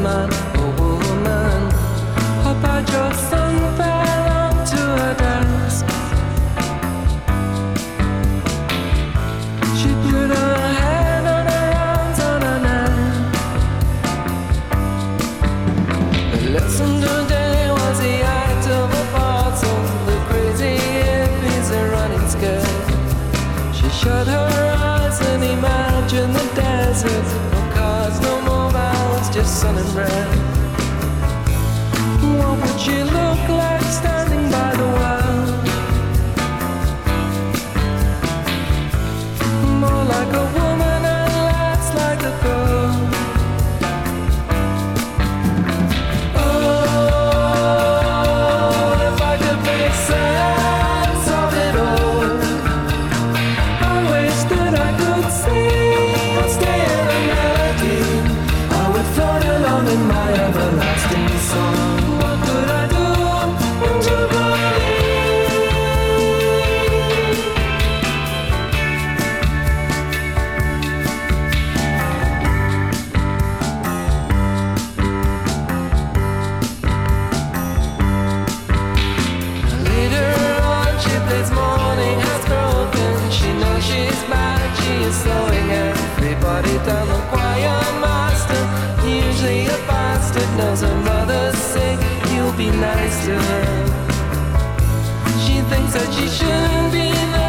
man or woman. How about your son fell onto her desk? She put her hand on her arms, on her neck. The lesson today was the act of a parts of the crazy hippies are running scared. She shut her eyes and imagined the desert. No cars, no mobiles, just sun and rain. What would she look like standing by the well? More like a woman and less like a girl. Oh, if I could make sense of it all, I wish that I could sing or stay in a melody. I would float along in my everlasting song. What could I do to Later on, she plays morning has broken. She knows she's bad, she is slowing everybody down. The choir master, usually a bastard, knows her mother's sick. You'll be nice to her. She thinks that she shouldn't be there.